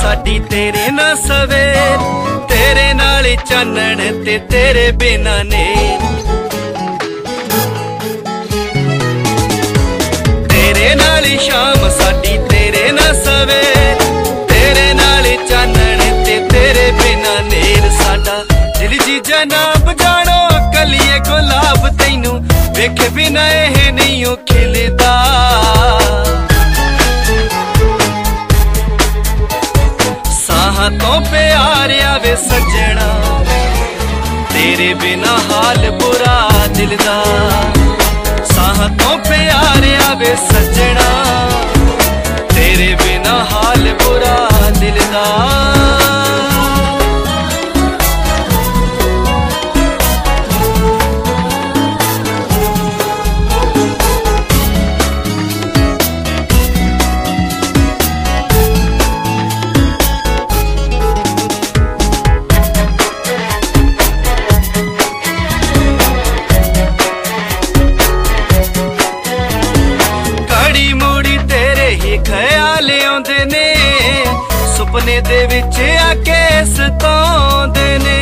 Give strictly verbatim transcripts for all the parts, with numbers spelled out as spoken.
साडी तेरे ना सवेर, तेरे नाल चानण ते तेरे बिना नेर। तेरे नाल शाम साडी तेरे ना सवेर, तेरे नाल चानण ते तेरे बिना नेर। साडा दिल जी जनाब जानो कलिए गुलाब, तैनू वेखे बिना एह नहीं खिलदा। साहां तो प्यार आवे सजना, तेरे बिना हाल बुरा दिल दा। साहां तो प्यार आवे सजना, तेरे बिना हाल बुरा दिल दा। ख्याल आउंदे ने सुपने दे विच आके सताउंदे ने।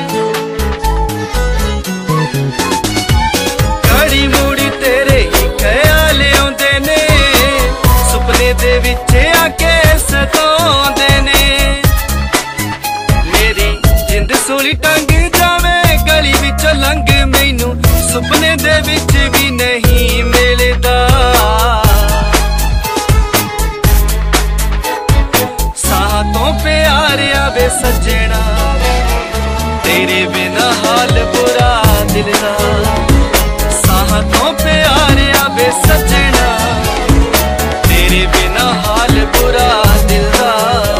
घड़ी मुड़ी तेरे ही ख्याल आउंदे ने, सुपने दे विच आके सताउंदे ने। मेरी जिंद सोली टंग जावे गली विच लंघ, मैनू सुपने दे विच भी नहीं मिलदा। तो प्यार आवे सजना, तेरे बिना हाल बुरा दिल दा। साहां तो प्यार आवे सजना, तेरे बिना हाल बुरा दिल दा।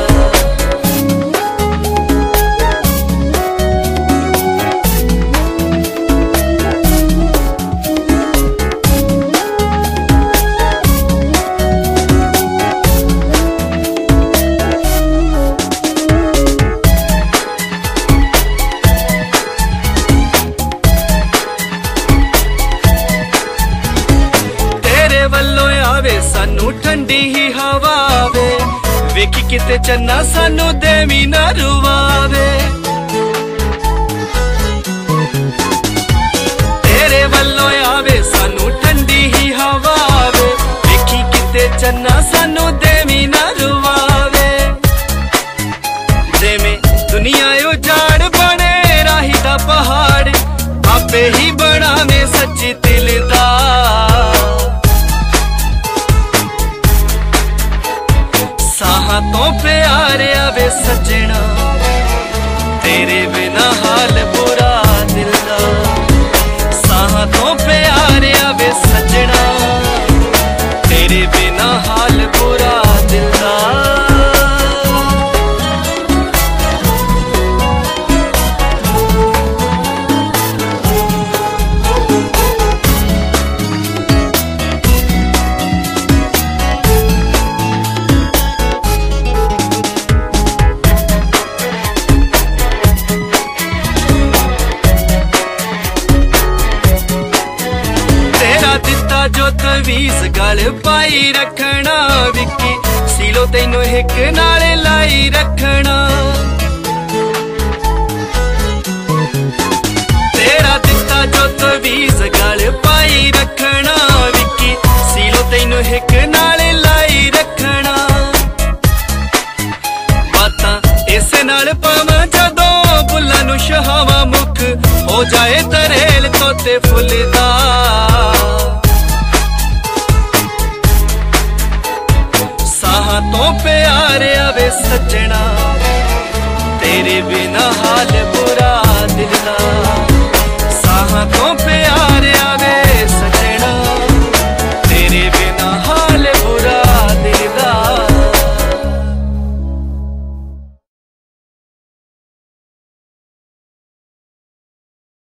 सानू ठंडी ही हवा वे, वेखी किते चन्ना सानू देवी ना रुवावे। तेरे वल्लों आवे सानू ठंडी ही हवा वे, वेखी किते चन्ना सानू देवी ना रुवावे। जिवें दुनिया उजाड़ बने राही दा पहाड़, आपे ही बनावे सच्ची दिल दा। साहां तो प्यार आवे सजना, तेरे बिना हाल बुरा दिल दा। साहां तो प्यार आवे सजना, तेरे बिना हाल बुरा दिल दा। जो तवीज गल पाई रखना, विक्की सीलो तैनू हिक नाल लाई रखना। तेरा दिता जो तवीज गल पाई रखना, विक्की सीलो तैनू हिक नाल लाई रखना। बातां इस नाल पावां जदों बुल्लां नू शहावां, मुख हो जाए तरेल तोते फुलदा। साहां तो प्यार आवे सजना, तेरे बिना हाल बुरा दिल दा। साहां तो